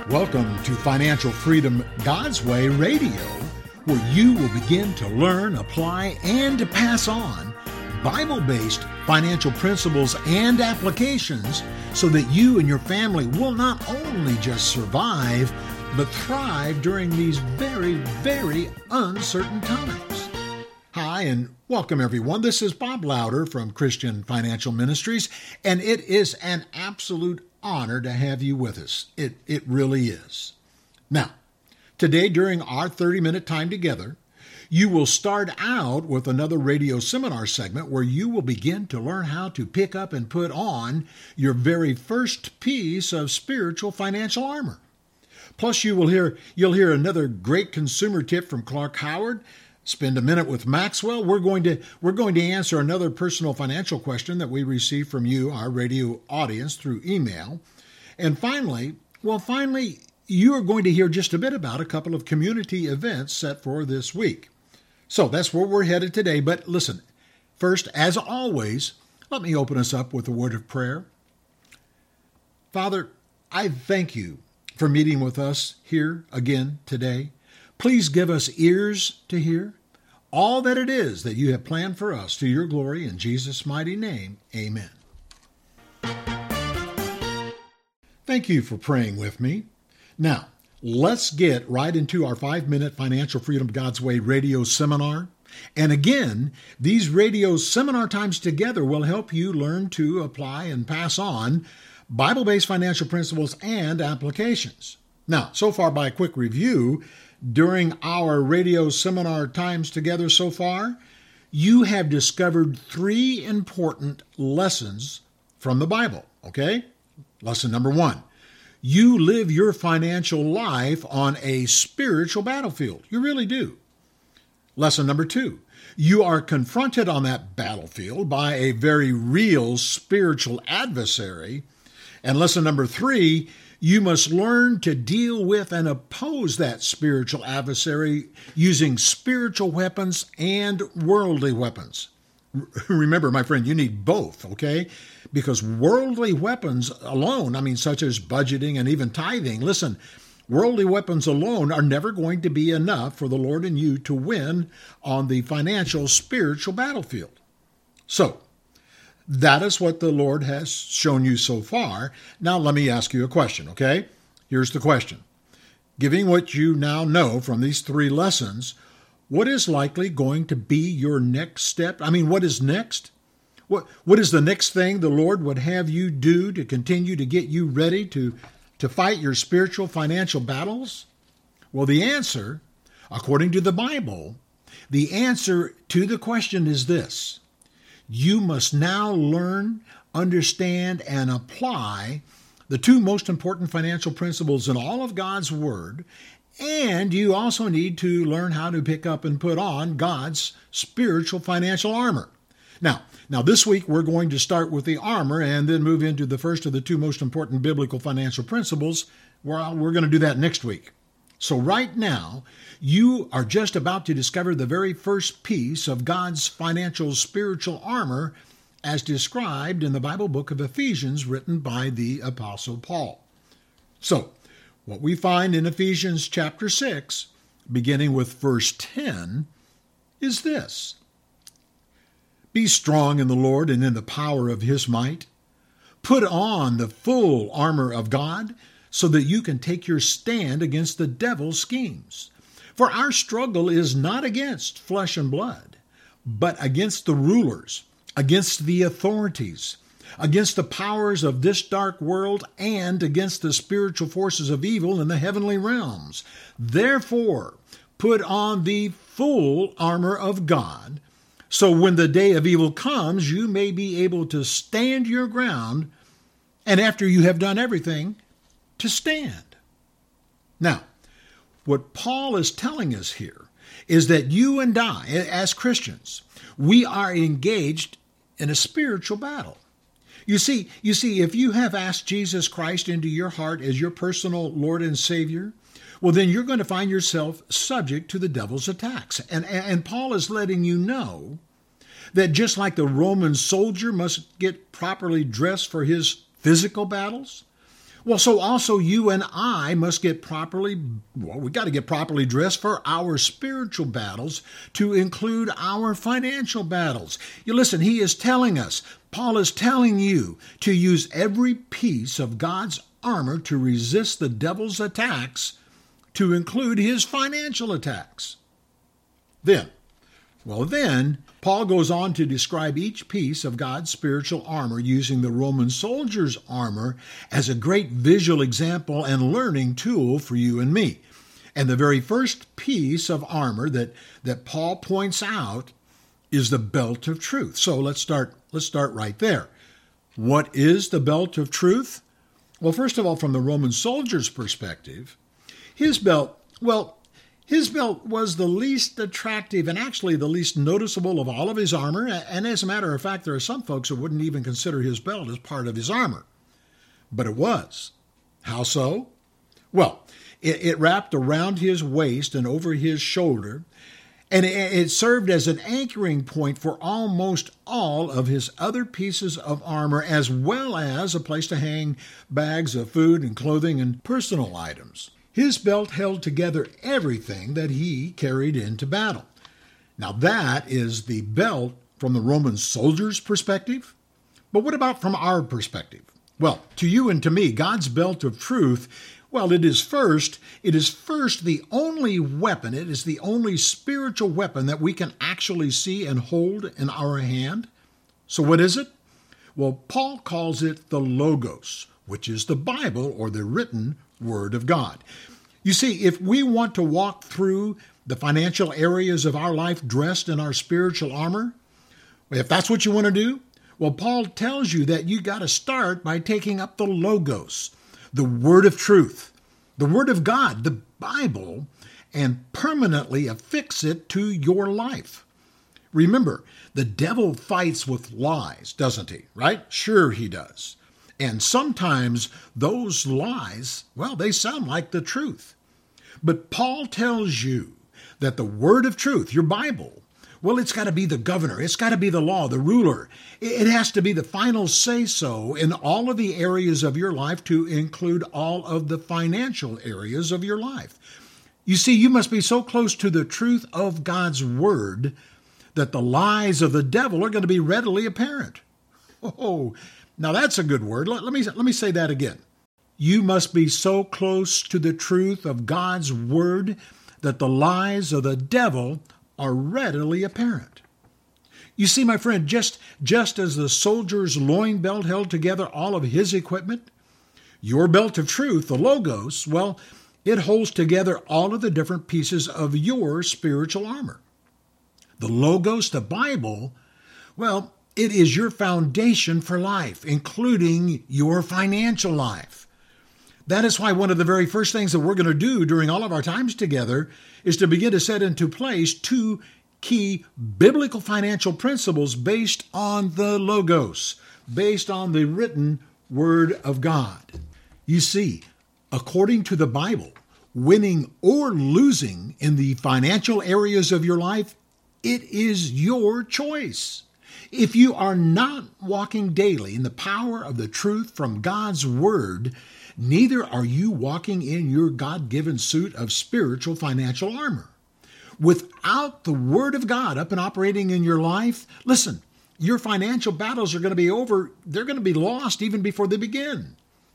Welcome to Financial Freedom God's Way Radio, where you will begin to learn, apply, and to pass on Bible-based financial principles and applications so that you and your family will not only just survive, but thrive during these very, very uncertain times. Hi, and welcome everyone. This is Bob Lauder from Christian Financial Ministries, and it is an absolute honor to have you with us. It really is. Now, today during our 30-minute time together, you will start out with another radio seminar segment where you will begin to learn how to pick up and put on your very first piece of spiritual financial armor. Plus, you'll hear another great consumer tip from Clark Howard. Spend a minute with Maxwell. We're going to answer another personal financial question that we received from you, our radio audience, through email. And finally, you are going to hear just a bit about a couple of community events set for this week. So that's where we're headed today. But listen, first, as always, let me open us up with a word of prayer. Father, I thank you for meeting with us here again today. Please give us ears to hear all that it is that you have planned for us to your glory. In Jesus' mighty name, amen. Thank you for praying with me. Now, let's get right into our 5-minute Financial Freedom God's Way radio seminar. And again, these radio seminar times together will help you learn to apply and pass on Bible-based financial principles and applications. Now, so far by a quick review, during our radio seminar times together so far, you have discovered 3 important lessons from the Bible, okay? Lesson number 1, you live your financial life on a spiritual battlefield. You really do. Lesson number 2, you are confronted on that battlefield by a very real spiritual adversary. And lesson number 3, you must learn to deal with and oppose that spiritual adversary using spiritual weapons and worldly weapons. Remember, my friend, you need both, okay? Because worldly weapons alone, such as budgeting and even tithing, listen, worldly weapons alone are never going to be enough for the Lord and you to win on the financial spiritual battlefield. So, that is what the Lord has shown you so far. Now let me ask you a question, okay? Here's the question. Given what you now know from these 3 lessons, what is likely going to be your next step? What is next? What is the next thing the Lord would have you do to continue to get you ready to fight your spiritual financial battles? Well, the answer, according to the Bible, the answer to the question is this. You must now learn, understand, and apply the 2 most important financial principles in all of God's Word, and you also need to learn how to pick up and put on God's spiritual financial armor. Now this week we're going to start with the armor and then move into the first of the 2 most important biblical financial principles. We're going to do that next week. So right now, you are just about to discover the very first piece of God's financial spiritual armor as described in the Bible book of Ephesians written by the Apostle Paul. So, what we find in Ephesians chapter 6, beginning with verse 10, is this. Be strong in the Lord and in the power of his might. Put on the full armor of God, so that you can take your stand against the devil's schemes. For our struggle is not against flesh and blood, but against the rulers, against the authorities, against the powers of this dark world, and against the spiritual forces of evil in the heavenly realms. Therefore, put on the full armor of God, so when the day of evil comes, you may be able to stand your ground, and after you have done everything, to stand. Now, what Paul is telling us here is that you and I, as Christians, we are engaged in a spiritual battle. You see, if you have asked Jesus Christ into your heart as your personal Lord and Savior, well, then you're going to find yourself subject to the devil's attacks. And Paul is letting you know that just like the Roman soldier must get properly dressed for his physical battles, Well, so also you and I must we got to get properly dressed for our spiritual battles to include our financial battles. You listen, Paul is telling you to use every piece of God's armor to resist the devil's attacks, to include his financial attacks. Then, Paul goes on to describe each piece of God's spiritual armor using the Roman soldier's armor as a great visual example and learning tool for you and me. And the very first piece of armor that Paul points out is the belt of truth. So let's start right there. What is the belt of truth? Well, first of all, from the Roman soldier's perspective, his belt was the least attractive and actually the least noticeable of all of his armor. And as a matter of fact, there are some folks who wouldn't even consider his belt as part of his armor. But it was. How so? Well, it wrapped around his waist and over his shoulder, and it served as an anchoring point for almost all of his other pieces of armor, as well as a place to hang bags of food and clothing and personal items. His belt held together everything that he carried into battle. Now that is the belt from the Roman soldier's perspective. But what about from our perspective? Well, to you and to me, God's belt of truth, it is first the only weapon, it is the only spiritual weapon that we can actually see and hold in our hand. So what is it? Well, Paul calls it the Logos, which is the Bible or the written Word of God. You see, if we want to walk through the financial areas of our life dressed in our spiritual armor, if that's what you want to do, well, Paul tells you that you got to start by taking up the Logos, the Word of truth, the Word of God, the Bible, and permanently affix it to your life. Remember, the devil fights with lies, doesn't he? Right? Sure he does. And sometimes those lies, they sound like the truth. But Paul tells you that the Word of truth, your Bible, it's got to be the governor. It's got to be the law, the ruler. It has to be the final say-so in all of the areas of your life, to include all of the financial areas of your life. You see, you must be so close to the truth of God's Word that the lies of the devil are going to be readily apparent. Oh, now that's a good word. Let me say that again. You must be so close to the truth of God's Word that the lies of the devil are readily apparent. You see, my friend, just as the soldier's loin belt held together all of his equipment, your belt of truth, the Logos, it holds together all of the different pieces of your spiritual armor. The Logos, the Bible, it is your foundation for life, including your financial life. That is why one of the very first things that we're going to do during all of our times together is to begin to set into place two key biblical financial principles based on the Logos, based on the written Word of God. You see, according to the Bible, winning or losing in the financial areas of your life, it is your choice. If you are not walking daily in the power of the truth from God's Word, neither are you walking in your God-given suit of spiritual financial armor. Without the Word of God up and operating in your life, listen, your financial battles are going to be over. They're going to be lost even before they begin.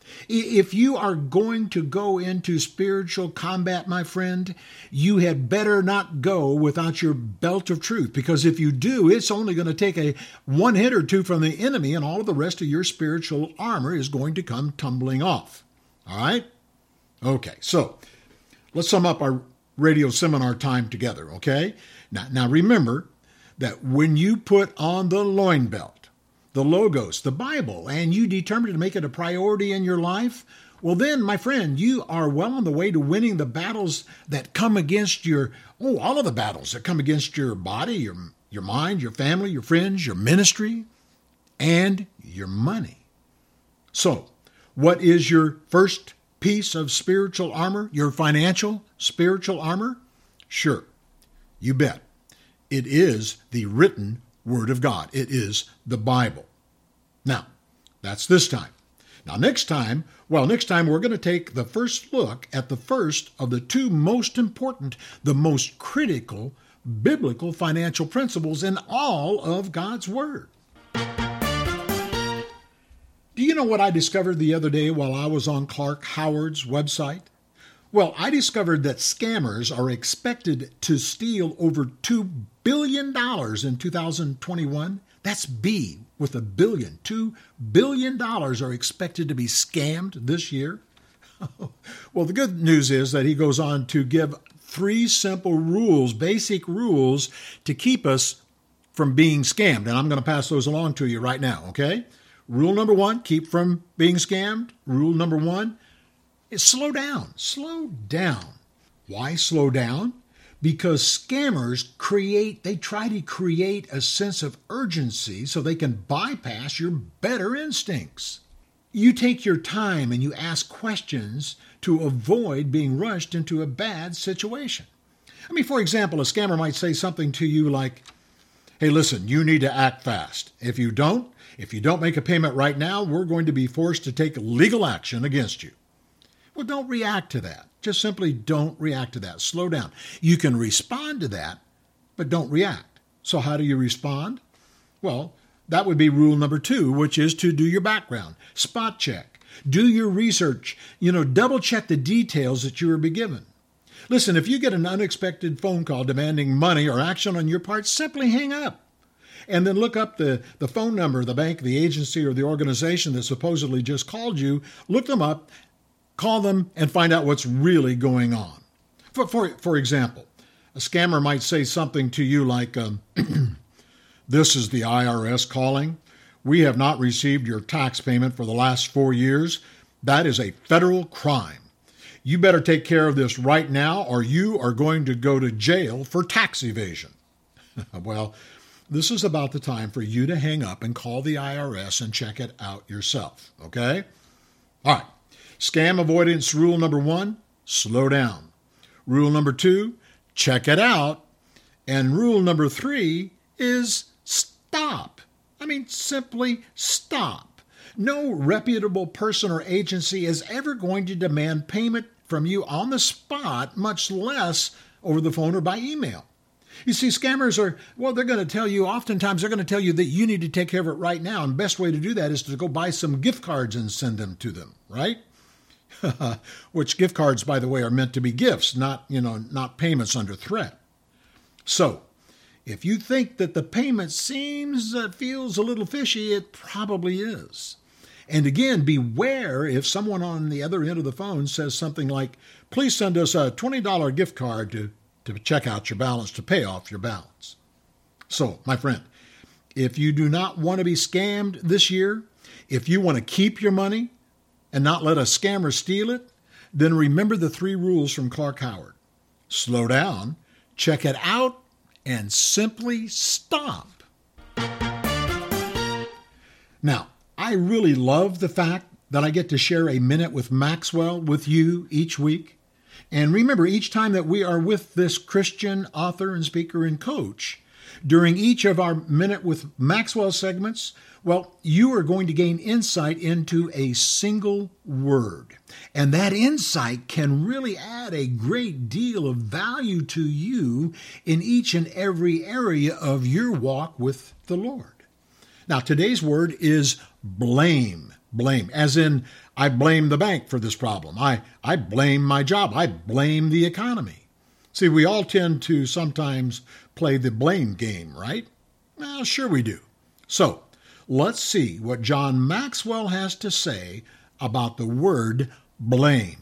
If you are going to go into spiritual combat, my friend, you had better not go without your belt of truth, because if you do, it's only going to take a one hit or two from the enemy, and all of the rest of your spiritual armor is going to come tumbling off. All right? Okay, so let's sum up our radio seminar time together, okay? Now remember that when you put on the loin belt, the Logos, the Bible, and you determine to make it a priority in your life, well then, my friend, you are well on the way to winning the battles that come against all of the battles that come against your body, your mind, your family, your friends, your ministry, and your money. So, what is your first piece of spiritual armor? Your financial spiritual armor? Sure, you bet. It is the written Word of God. It is the Bible. Now, that's this time. Now, next time we're going to take the first look at the first of the two most important, the most critical biblical financial principles in all of God's Word. Do you know what I discovered the other day while I was on Clark Howard's website? Well, I discovered that scammers are expected to steal over $2 billion in 2021. That's B with a billion. $2 billion are expected to be scammed this year. Well, the good news is that he goes on to give 3 simple rules, basic rules, to keep us from being scammed. And I'm going to pass those along to you right now, okay? Rule number 1, keep from being scammed. Rule number 1 is slow down. Slow down. Why slow down? Because scammers try to create a sense of urgency so they can bypass your better instincts. You take your time and you ask questions to avoid being rushed into a bad situation. I mean, for example, a scammer might say something to you like, hey, listen, you need to act fast. If you don't make a payment right now, we're going to be forced to take legal action against you. Well, don't react to that. Just simply don't react to that. Slow down. You can respond to that, but don't react. So how do you respond? Well, that would be rule number 2, which is to do your background. Spot check. Do your research. Double check the details that you were given. Listen, if you get an unexpected phone call demanding money or action on your part, simply hang up. And then look up the phone number of the bank, the agency, or the organization that supposedly just called you. Look them up, call them, and find out what's really going on. For example, a scammer might say something to you like, this is the IRS calling. We have not received your tax payment for the last 4 years. That is a federal crime. You better take care of this right now or you are going to go to jail for tax evasion. Well, this is about the time for you to hang up and call the IRS and check it out yourself, okay? All right. Scam avoidance rule number 1, slow down. Rule number 2, check it out. And rule number 3 is stop. I mean, simply stop. No reputable person or agency is ever going to demand payment from you on the spot, much less over the phone or by email. You see, scammers they're going to tell you, oftentimes they're going to tell you that you need to take care of it right now. And the best way to do that is to go buy some gift cards and send them to them, right? Which gift cards, by the way, are meant to be gifts, not payments under threat. So, if you think that the payment feels a little fishy, it probably is. And again, beware if someone on the other end of the phone says something like, please send us a $20 gift card to check out your balance, to pay off your balance. So, my friend, if you do not want to be scammed this year, if you want to keep your money and not let a scammer steal it, then remember the 3 rules from Clark Howard. Slow down, check it out, and simply stop. Now, I really love the fact that I get to share a Minute with Maxwell with you each week. And remember, each time that we are with this Christian author and speaker and coach, during each of our Minute with Maxwell segments, well, you are going to gain insight into a single word. And that insight can really add a great deal of value to you in each and every area of your walk with the Lord. Now, today's word is blame. Blame, as in, I blame the bank for this problem. I blame my job. I blame the economy. See, we all tend to sometimes play the blame game, right? Well, sure we do. So, let's see what John Maxwell has to say about the word blame.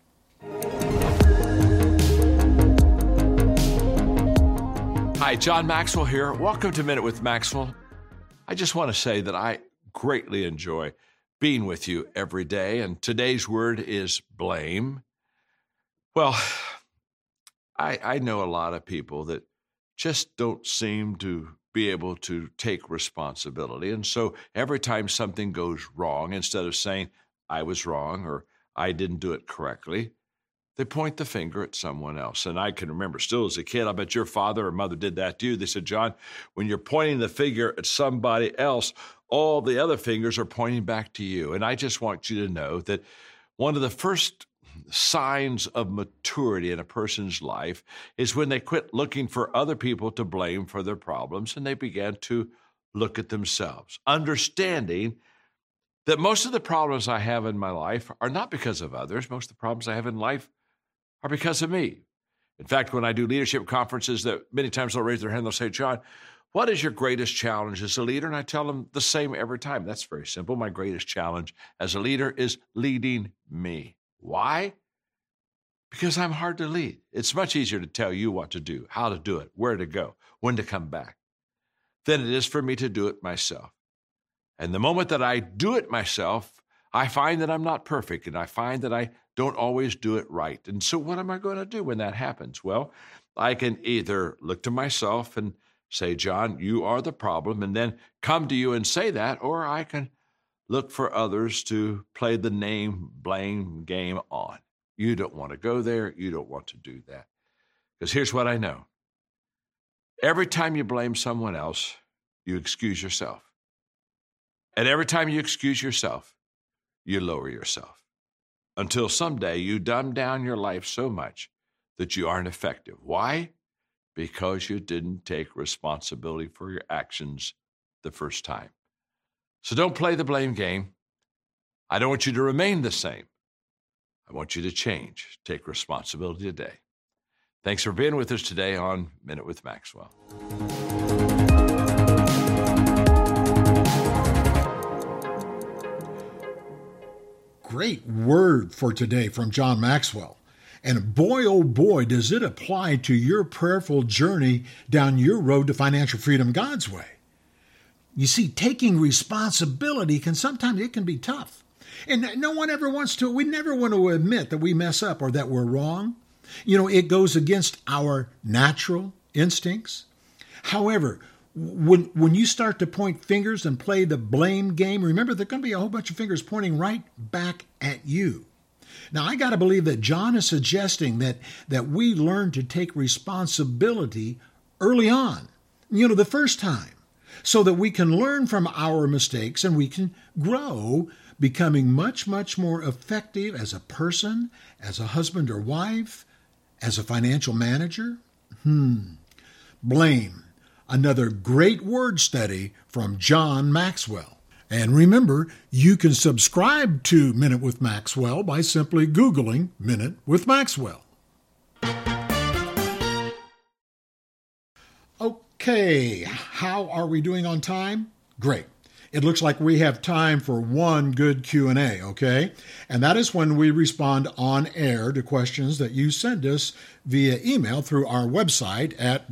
Hi, John Maxwell here. Welcome to Minute with Maxwell. I just want to say that I greatly enjoy being with you every day, and today's word is blame. Well, I know a lot of people that just don't seem to be able to take responsibility. And so every time something goes wrong, instead of saying, I was wrong or I didn't do it correctly, they point the finger at someone else. And I can remember still as a kid, I bet your father or mother did that to you. They said, John, when you're pointing the finger at somebody else, all the other fingers are pointing back to you. And I just want you to know that one of the first signs of maturity in a person's life is when they quit looking for other people to blame for their problems and they began to look at themselves, understanding that most of the problems I have in my life are not because of others. Most of the problems I have in life are because of me. In fact, when I do leadership conferences, that many times they'll raise their hand, they'll say, John, what is your greatest challenge as a leader? And I tell them the same every time. That's very simple. My greatest challenge as a leader is leading me. Why? Because I'm hard to lead. It's much easier to tell you what to do, how to do it, where to go, when to come back, than it is for me to do it myself. And the moment that I do it myself, I find that I'm not perfect, and I find that I don't always do it right. And so what am I going to do when that happens? Well, I can either look to myself and say, John, you are the problem, and then come to you and say that, or I can look for others to play the name blame game on. You don't want to go there. You don't want to do that. Because here's what I know. Every time you blame someone else, you excuse yourself. And every time you excuse yourself, you lower yourself. Until someday you dumb down your life so much that you aren't effective. Why? Because you didn't take responsibility for your actions the first time. So don't play the blame game. I don't want you to remain the same. I want you to change. Take responsibility today. Thanks for being with us today on Minute with Maxwell. Great word for today from John Maxwell. And boy, oh boy, does it apply to your prayerful journey down your road to financial freedom God's way. You see, taking responsibility sometimes it can be tough. And no one ever wants to, we never want to admit that we mess up or that we're wrong. You know, it goes against our natural instincts. However, when you start to point fingers and play the blame game, remember there's going to be a whole bunch of fingers pointing right back at you. Now, I got to believe that John is suggesting that we learn to take responsibility early on, the first time, so that we can learn from our mistakes and we can grow, becoming much, much more effective as a person, as a husband or wife, as a financial manager. Blame. Another great word study from John Maxwell. And remember, you can subscribe to Minute with Maxwell by simply Googling Minute with Maxwell. Okay, how are we doing on time? Great. It looks like we have time for one good Q&A, okay? And that is when we respond on air to questions that you send us via email through our website at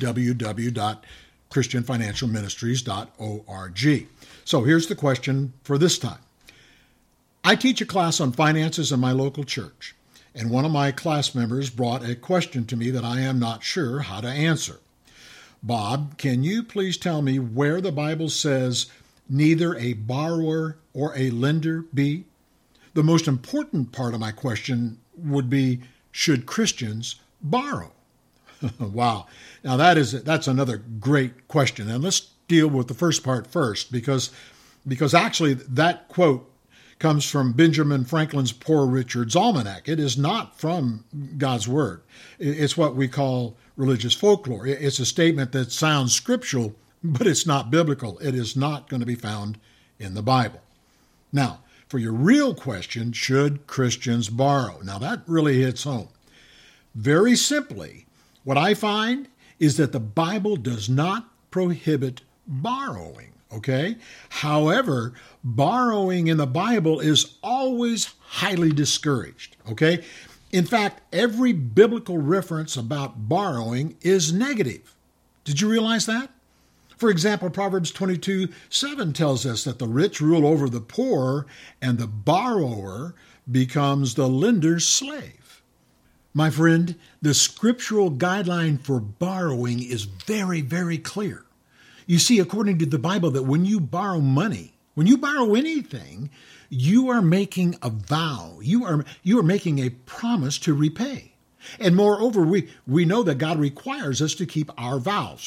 www.christianfinancialministries.org. So here's the question for this time. I teach a class on finances in my local church, and one of my class members brought a question to me that I am not sure how to answer. Bob, can you please tell me where the Bible says neither a borrower or a lender be? The most important part of my question would be, should Christians borrow? Wow. Now that's another great question. And let's deal with the first part first, because actually that quote comes from Benjamin Franklin's Poor Richard's Almanac. It is not from God's Word. It's what we call religious folklore. It's a statement that sounds scriptural, but it's not biblical. It is not going to be found in the Bible. Now, for your real question, should Christians borrow? Now, that really hits home. Very simply, what I find is that the Bible does not prohibit borrowing, okay? However, borrowing in the Bible is always highly discouraged, okay? In fact, every biblical reference about borrowing is negative. Did you realize that? For example, Proverbs 22:7 tells us that the rich rule over the poor and the borrower becomes the lender's slave. My friend, the scriptural guideline for borrowing is very, very clear. You see, according to the Bible, that when you borrow money, when you borrow anything, you are making a vow. You are making a promise to repay. And moreover, we know that God requires us to keep our vows, right?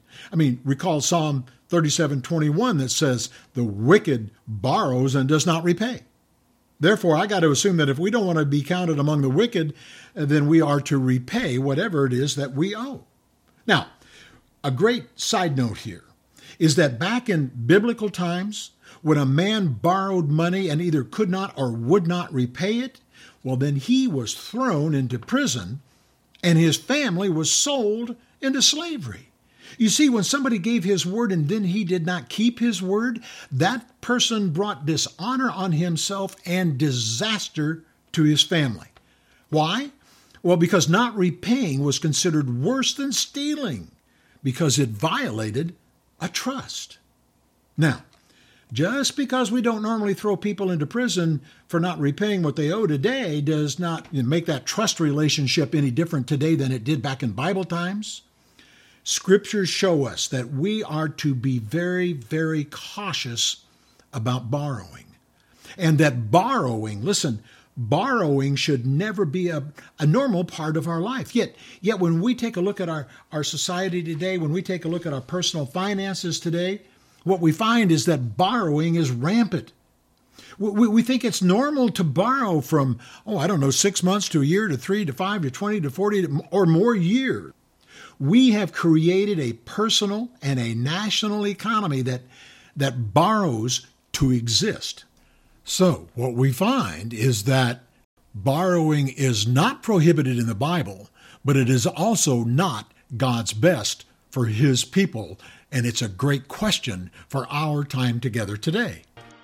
I mean, recall Psalm 37:21 that says, the wicked borrows and does not repay. Therefore, I got to assume that if we don't want to be counted among the wicked, then we are to repay whatever it is that we owe. Now, a great side note here is that back in biblical times, when a man borrowed money and either could not or would not repay it, well, then he was thrown into prison and his family was sold into slavery. You see, when somebody gave his word and then he did not keep his word, that person brought dishonor on himself and disaster to his family. Why? Well, because not repaying was considered worse than stealing, because it violated a trust. Now, just because we don't normally throw people into prison for not repaying what they owe today does not make that trust relationship any different today than it did back in Bible times. Scriptures show us that we are to be very, very cautious about borrowing. And that borrowing should never be a normal part of our life. Yet when we take a look at our society today, when we take a look at our personal finances today, what we find is that borrowing is rampant. We think it's normal to borrow from, 6 months to a year to 3 to 5 to 20 to 40 or more years. We have created a personal and a national economy that borrows to exist. So what we find is that borrowing is not prohibited in the Bible, but it is also not God's best for His people, and it's a great question for our time together today.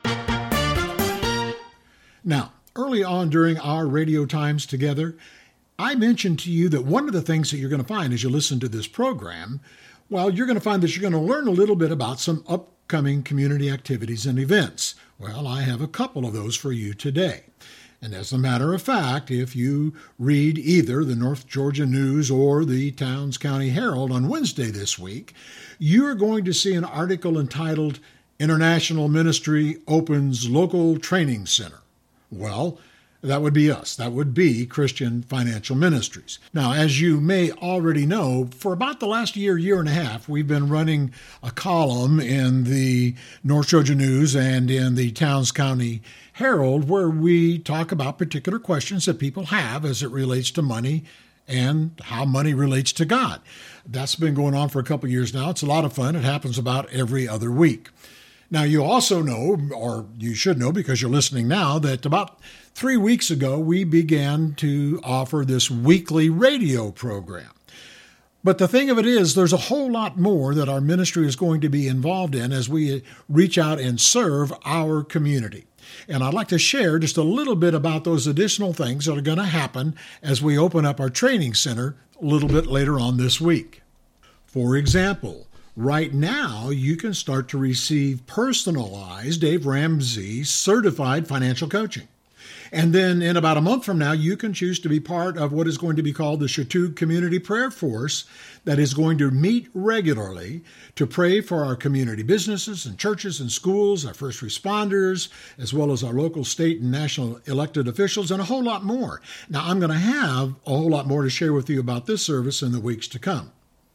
Now, early on during our radio times together, I mentioned to you that one of the things that you're going to find as you listen to this program, well, you're going to find that you're going to learn a little bit about some upcoming community activities and events. Well, I have a couple of those for you today. And as a matter of fact, if you read either the North Georgia News or the Towns County Herald on Wednesday this week, you're going to see an article entitled, International Ministry Opens Local Training Center. Well, that would be us. That would be Christian Financial Ministries. Now, as you may already know, for about the last year and a half, we've been running a column in the North Georgia News and in the Towns County Herald where we talk about particular questions that people have as it relates to money and how money relates to God. That's been going on for a couple of years now. It's a lot of fun. It happens about every other week. Now, you also know, or you should know because you're listening now, that about 3 weeks ago, we began to offer this weekly radio program. But the thing of it is, there's a whole lot more that our ministry is going to be involved in as we reach out and serve our community. And I'd like to share just a little bit about those additional things that are going to happen as we open up our training center a little bit later on this week. For example, right now, you can start to receive personalized Dave Ramsey certified financial coaching. And then in about a month from now, you can choose to be part of what is going to be called the Chautauqua Community Prayer Force that is going to meet regularly to pray for our community businesses and churches and schools, our first responders, as well as our local, state, and national elected officials, and a whole lot more. Now, I'm going to have a whole lot more to share with you about this service in the weeks to come.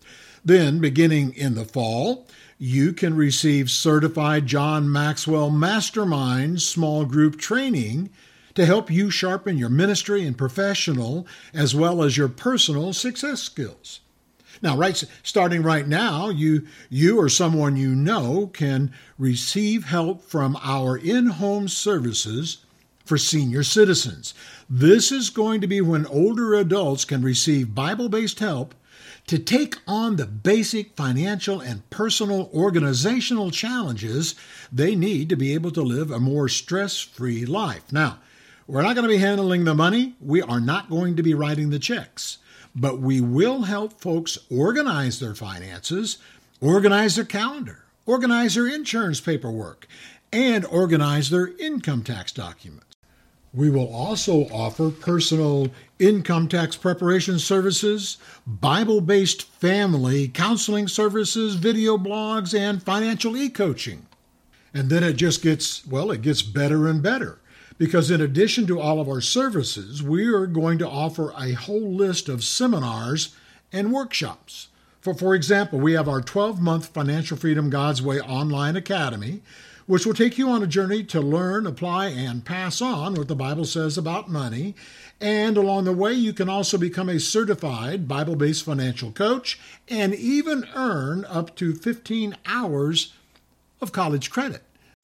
Then, beginning in the fall, you can receive certified John Maxwell Mastermind small group training to help you sharpen your ministry and professional as well as your personal success skills. Now, starting right now, you or someone you know can receive help from our in-home services for senior citizens. This is going to be when older adults can receive Bible-based help to take on the basic financial and personal organizational challenges they need to be able to live a more stress-free life. Now, we're not going to be handling the money. We are not going to be writing the checks. But we will help folks organize their finances, organize their calendar, organize their insurance paperwork, and organize their income tax documents. We will also offer personal income tax preparation services, Bible-based family counseling services, video blogs, and financial e-coaching. And then it gets better and better. Because in addition to all of our services, we are going to offer a whole list of seminars and workshops. For example, we have our 12-month Financial Freedom God's Way online academy, which will take you on a journey to learn, apply, and pass on what the Bible says about money. And along the way, you can also become a certified Bible-based financial coach and even earn up to 15 hours of college credit.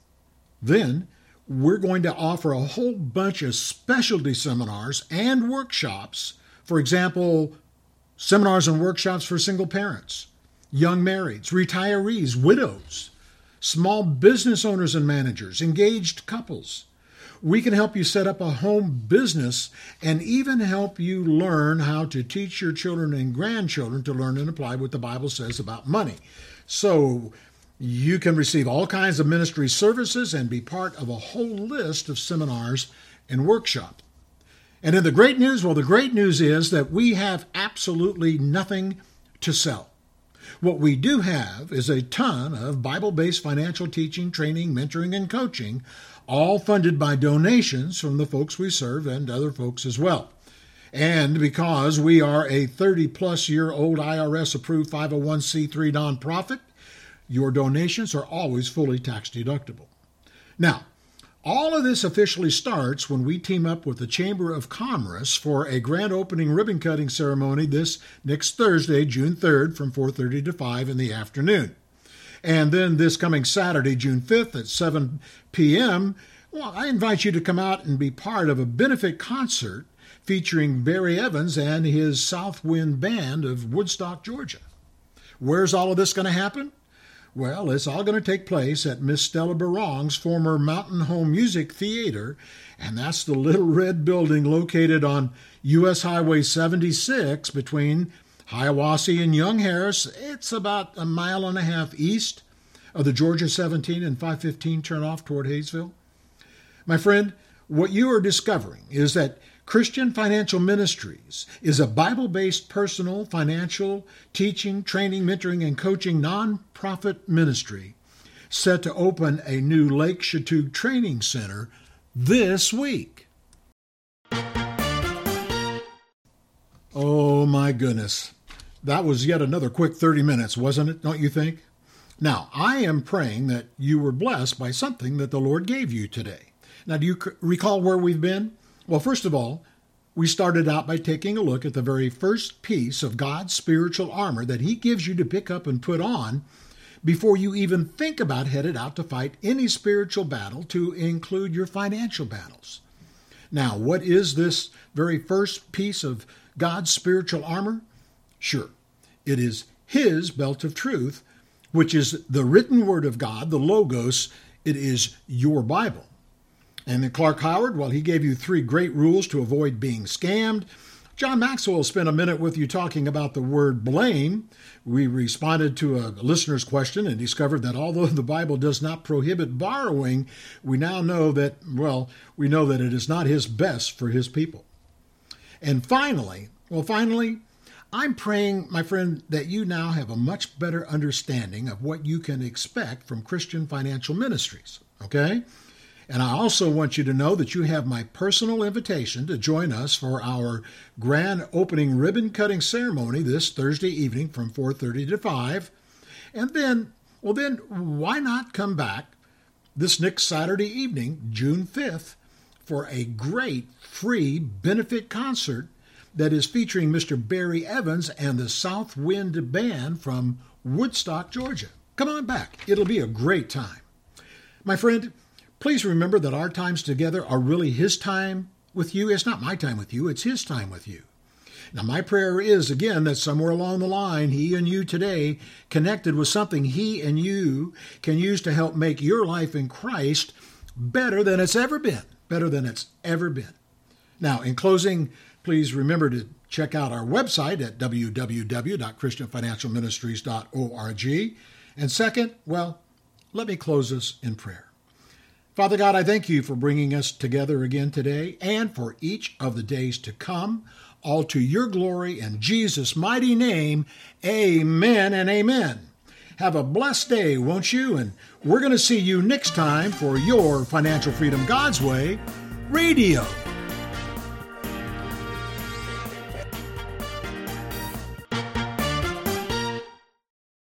Then, we're going to offer a whole bunch of specialty seminars and workshops. For example, seminars and workshops for single parents, young marrieds, retirees, widows, small business owners and managers, engaged couples. We can help you set up a home business and even help you learn how to teach your children and grandchildren to learn and apply what the Bible says about money. So you can receive all kinds of ministry services and be part of a whole list of seminars and workshops. And in the great news, well, the great news is that we have absolutely nothing to sell. What we do have is a ton of Bible-based financial teaching, training, mentoring, and coaching, all funded by donations from the folks we serve and other folks as well. And because we are a 30-plus-year-old IRS-approved 501c3 nonprofit, your donations are always fully tax-deductible. Now, all of this officially starts when we team up with the Chamber of Commerce for a grand opening ribbon-cutting ceremony this next Thursday, June 3rd, from 4:30 to 5 in the afternoon. And then this coming Saturday, June 5th at 7 p.m., well, I invite you to come out and be part of a benefit concert featuring Barry Evans and his Southwind Band of Woodstock, Georgia. Where's all of this going to happen? Well, it's all going to take place at Miss Stella Barong's former Mountain Home Music Theater, and that's the little red building located on U.S. Highway 76 between Hiawassee and Young Harris. It's about a mile and a half east of the Georgia 17 and 515 turnoff toward Hayesville. My friend, what you are discovering is that Christian Financial Ministries is a Bible-based personal, financial, teaching, training, mentoring, and coaching nonprofit ministry set to open a new Lake Chatuge Training Center this week. Oh my goodness. That was yet another quick 30 minutes, wasn't it? Don't you think? Now, I am praying that you were blessed by something that the Lord gave you today. Now, do you recall where we've been? Well, first of all, we started out by taking a look at the very first piece of God's spiritual armor that He gives you to pick up and put on before you even think about headed out to fight any spiritual battle, to include your financial battles. Now, what is this very first piece of God's spiritual armor? Sure, it is His belt of truth, which is the written word of God, the Logos. It is your Bible. And then Clark Howard, well, he gave you 3 great rules to avoid being scammed. John Maxwell spent a minute with you talking about the word blame. We responded to a listener's question and discovered that although the Bible does not prohibit borrowing, we now know that, we know that it is not His best for His people. And finally, I'm praying, my friend, that you now have a much better understanding of what you can expect from Christian Financial Ministries, okay? And I also want you to know that you have my personal invitation to join us for our grand opening ribbon-cutting ceremony this Thursday evening from 4:30 to 5. And then why not come back this next Saturday evening, June 5th, for a great free benefit concert that is featuring Mr. Barry Evans and the Southwind Band from Woodstock, Georgia. Come on back. It'll be a great time. My friend, please remember that our times together are really His time with you. It's not my time with you, it's His time with you. Now, my prayer is, again, that somewhere along the line, He and you today connected with something He and you can use to help make your life in Christ better than it's ever been. Better than it's ever been. Now, in closing, please remember to check out our website at www.christianfinancialministries.org. And second, let me close us in prayer. Father God, I thank You for bringing us together again today and for each of the days to come, all to Your glory in Jesus' mighty name. Amen and amen. Have a blessed day, won't you? And we're going to see you next time for your Financial Freedom God's Way Radio.